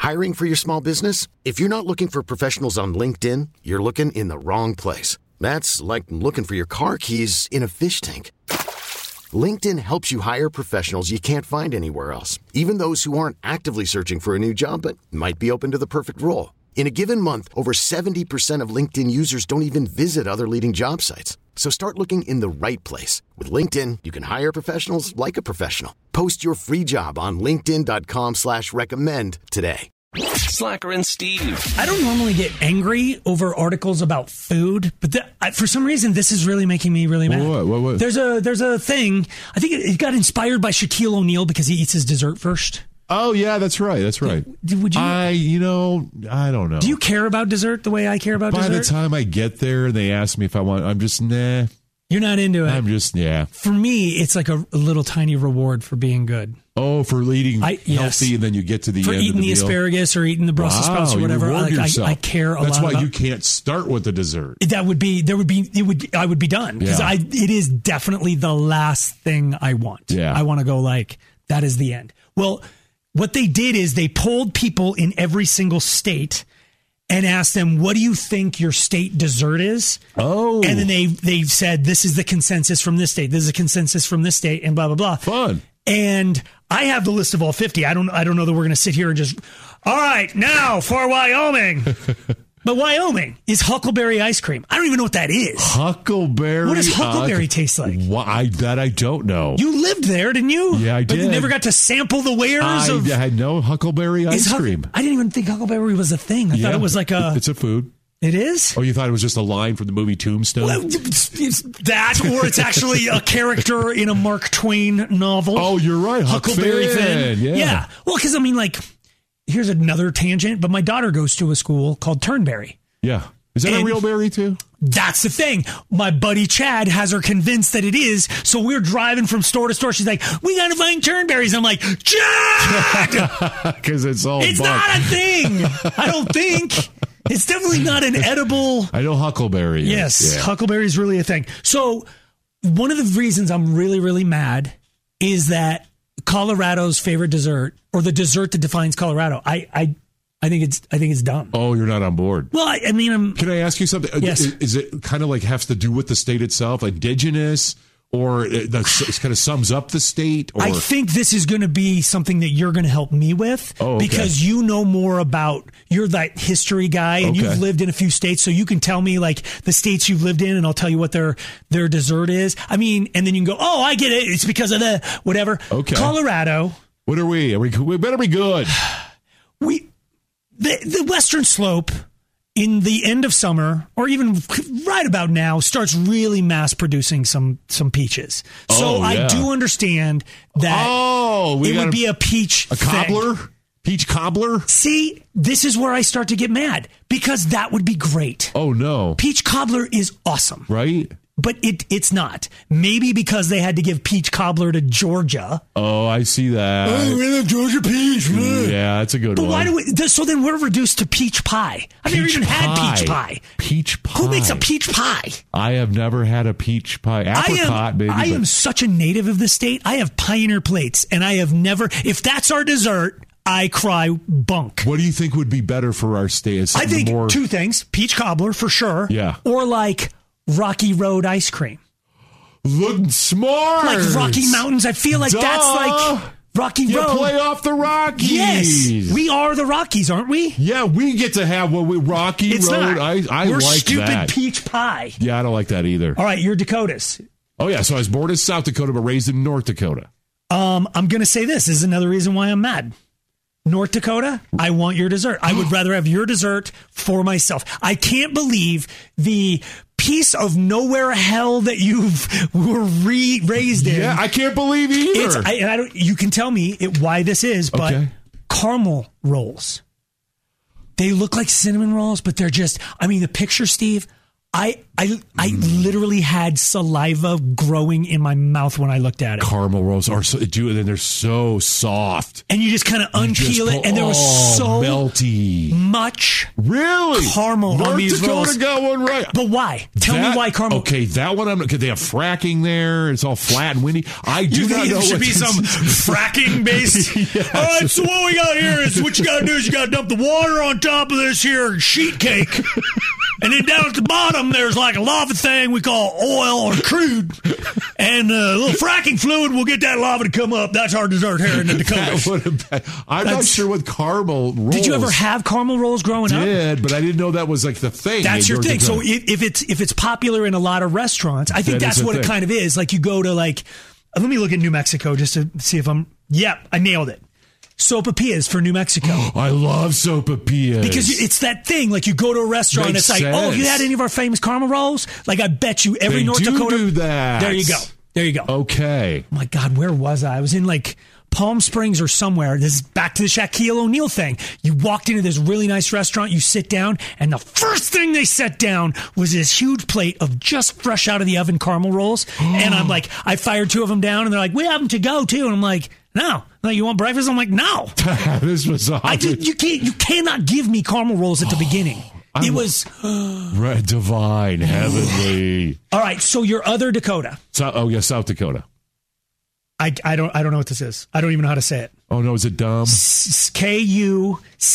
Hiring for your small business? If you're not looking for professionals on LinkedIn, you're looking in the wrong place. That's like looking for your car keys in a fish tank. LinkedIn helps you hire professionals you can't find anywhere else, even those who aren't actively searching for a new job but might be open to the perfect role. In a given month, over 70% of LinkedIn users don't even visit other leading job sites. So start looking in the right place. With LinkedIn, you can hire professionals like a professional. Post your free job on linkedin.com/recommend today. Slacker and Steve. I don't normally get angry over articles about food, but for some reason, this is really making me really mad. What? There's a thing. I think it got inspired by Shaquille O'Neal because he eats his dessert first. Oh, yeah, that's right. Would you? I don't know. Do you care about dessert the way I care about dessert? By the time I get there and they ask me if I want, I'm just, nah. You're not into it? I'm just, yeah. For me, it's like a little tiny reward for being good. Oh, for eating healthy, and then you get to the end of the meal. For eating the asparagus or eating the Brussels sprouts or whatever. I care a lot. That's why you can't start with the dessert. I would be done because it is definitely the last thing I want. Yeah. I want to go that is the end. Well, what they did is they polled people in every single state and asked them, what do you think your state dessert is? Oh. And then they said, this is the consensus from this state. This is a consensus from this state and blah, blah, blah. Fun. And I have the list of all 50. I don't know that we're going to sit here and just, all right, now for Wyoming. But Wyoming is huckleberry ice cream. I don't even know what that is. Huckleberry. What does huckleberry taste like? I don't know. You lived there, didn't you? Yeah, I did. But you never got to sample the wares of... I had no huckleberry ice cream. I didn't even think huckleberry was a thing. I thought it was like a... It's a food. It is? Oh, you thought it was just a line from the movie Tombstone? Well, it's that, or it's actually a character in a Mark Twain novel. Oh, you're right. Huckleberry Finn. Yeah. Well, because, here's another tangent, but my daughter goes to a school called Turnberry. Yeah. Is that a real berry, too? That's the thing. My buddy Chad has her convinced that it is. So we're driving from store to store. She's like, we got to find turnberries. I'm like, Chad! Because it's all It's not a thing. I don't think. It's definitely not an edible. I know huckleberry. Yes. Yeah. Huckleberry is really a thing. So one of the reasons I'm really, really mad is that Colorado's favorite dessert, or the dessert that defines Colorado, I think it's dumb. Oh, you're not on board. Well, can I ask you something? Yes. Is it kind of has to do with the state itself, indigenous, or it kind of sums up the state? Or? I think this is going to be something that you're going to help me with because you know more about. You're that history guy, and you've lived in a few states, so you can tell me the states you've lived in, and I'll tell you what their dessert is. And then you can go, oh, I get it. It's because of the whatever. Okay. Colorado. What are we? We better be good. The Western Slope in the end of summer, or even right about now, starts really mass producing some peaches. So I do understand that it would be a peach cobbler? Peach cobbler? See, this is where I start to get mad because that would be great. Oh, no. Peach cobbler is awesome. Right? But it's not. Maybe because they had to give peach cobbler to Georgia. Oh, I see that. Oh, we love Georgia peach. Yeah, that's a good one. But why do we? So then we're reduced to peach pie. I've never even had peach pie. Peach pie. Who makes a peach pie? I have never had a peach pie. Apricot, maybe. I am such a native of the state. I have Pioneer plates, and I have never. If that's our dessert, I cry bunk. What do you think would be better for our state? I think two things: peach cobbler for sure. Yeah. Or Rocky Road ice cream. Look smart. Like Rocky Mountains. I feel like that's like Rocky Road. You play off the Rockies. Yes. We are the Rockies, aren't we? Yeah, we get to have Rocky Road. Not. I We're like stupid that. Peach pie. Yeah, I don't like that either. All right, you're Dakotas. Oh, yeah. So I was born in South Dakota, but raised in North Dakota. I'm going to say this is another reason why I'm mad. North Dakota, I want your dessert. I would rather have your dessert for myself. I can't believe the piece of nowhere hell that you were raised in. Yeah, I can't believe either. You can tell me why this is, but caramel rolls. They look like cinnamon rolls, but they're just, the picture, Steve, I literally had saliva growing in my mouth when I looked at it. Caramel rolls are and they're so soft. And you just kind of unpeel it, and there was so salty. Much Really? caramel on these rolls. North Dakota got one right. But why? Tell me why caramel. Okay, that one, because they have fracking there. It's all flat and windy. I do not know. There should be some fracking based. Yes. All right, so what we got here is what you got to do is you got to dump the water on top of this here sheet cake. And then down at the bottom, there's like a lava thing we call oil or crude. And a little fracking fluid will get that lava to come up. That's our dessert here in the Dakotas. I'm not sure what caramel rolls. Did you ever have caramel rolls growing up? I did, but I didn't know that was like the thing. That's your thing. So if it's popular in a lot of restaurants, I think that's what it kind of is. Like you go to let me look at New Mexico just to see if I nailed it. Sopapillas for New Mexico. I love sopapillas. Because it's that thing, like you go to a restaurant, it's like, oh, have you had any of our famous caramel rolls? Like I bet you every North Dakota. Do that. There you go. Okay. Oh my God, where was I? I was in like Palm Springs or somewhere. This is back to the Shaquille O'Neal thing. You walked into this really nice restaurant, you sit down, and the first thing they set down was this huge plate of just fresh out of the oven caramel rolls. And I'm like, I fired 2 of them down, and they're like, we have them to go too. And I'm like, no. Like, you want breakfast? I'm like, no. This was awesome. You cannot give me caramel rolls at the beginning. It was red, divine, heavenly. All right, so your other Dakota. South Dakota. I don't know what this is. I don't even know how to say it. Oh no, is it dumb? Kuchen.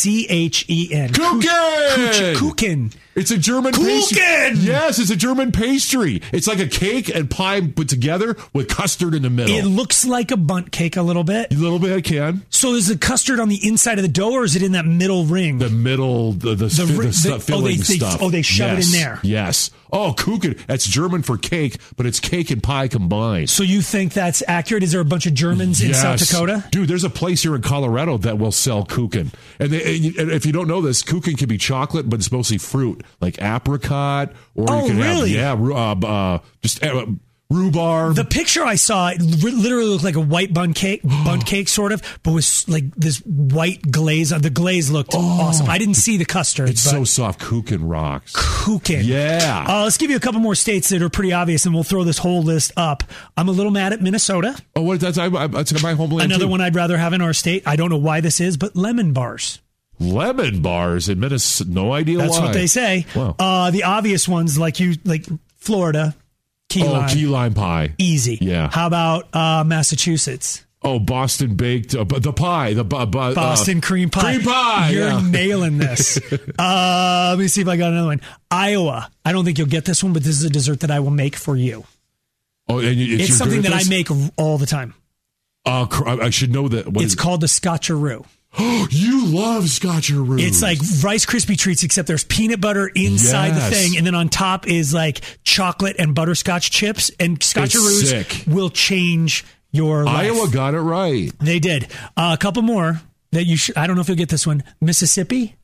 Kuchen. It's a German pastry. Yes, it's a German pastry. It's like a cake and pie put together with custard in the middle. It looks like a bundt cake a little bit. A little bit, I can. So is the custard on the inside of the dough, or is it in that middle ring? The middle, the filling stuff. They shove it in there. Yes. Oh, Kuchen. That's German for cake, but it's cake and pie combined. So you think that's accurate? Is there a bunch of Germans in South Dakota? Dude, there's a place here in Colorado that will sell Kuchen. And if you don't know this, Kuchen can be chocolate, but it's mostly fruit, like apricot. Or you can have, rhubarb. The picture I saw, it literally looked like a white bundt cake sort of, but was like this white glaze. The glaze looked awesome. I didn't see the custard. It's so soft. Kuchen rocks. Kuchen. Yeah. Let's give you a couple more states that are pretty obvious, and we'll throw this whole list up. I'm a little mad at Minnesota. Oh, that's my homeland. Another too. one I'd rather have in our state. I don't know why this is, but lemon bars. Lemon bars in Minnesota. No idea why. That's what they say. Wow. The obvious ones, like Florida. Key lime pie. Easy. Yeah. How about Massachusetts? Oh, Boston baked. The pie. Boston cream pie. Cream pie. You're nailing this. Let me see if I got another one. Iowa. I don't think you'll get this one, but this is a dessert that I will make for you. Oh, and it's something that I make all the time. I should know that. It's called the Scotcheroo. You love Scotcheroo. It's like Rice Krispie treats, except there's peanut butter inside the thing, and then on top is like chocolate and butterscotch chips. And Scotcheroos will change your life. Iowa got it right. They did. A couple more that you should. I don't know if you'll get this one. Mississippi.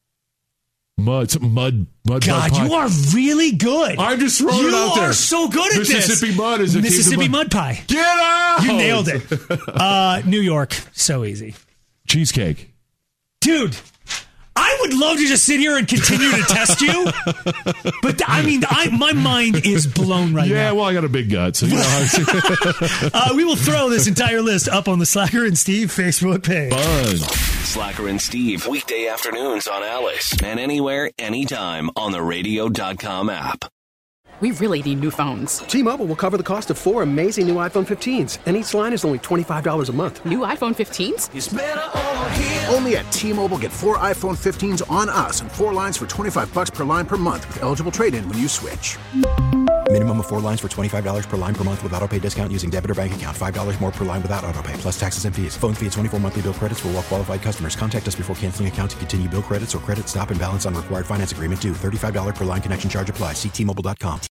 Mud. God, you are really good. I'm just throwing it out there. You are so good at this. Mississippi mud is a Mississippi mud pie. Get out! You nailed it. New York, so easy. Cheesecake. Dude, I would love to just sit here and continue to test you, but my mind is blown right now. Yeah, well, I got a big gut, so you know how we will throw this entire list up on the Slacker and Steve Facebook page. Fun. Slacker and Steve, weekday afternoons on Alice, and anywhere, anytime on the radio.com app. We really need new phones. T-Mobile will cover the cost of 4 amazing new iPhone 15s, and each line is only $25 a month. New iPhone 15s? It's better over here. Only at T-Mobile, get 4 iPhone 15s on us and 4 lines for $25 per line per month with eligible trade-in when you switch. Minimum of 4 lines for $25 per line per month with autopay discount using debit or bank account. $5 more per line without autopay, plus taxes and fees. Phone fee at 24 monthly bill credits for well-qualified customers. Contact us before canceling account to continue bill credits or credit stop and balance on required finance agreement due. $35 per line connection charge applies. See T-Mobile.com.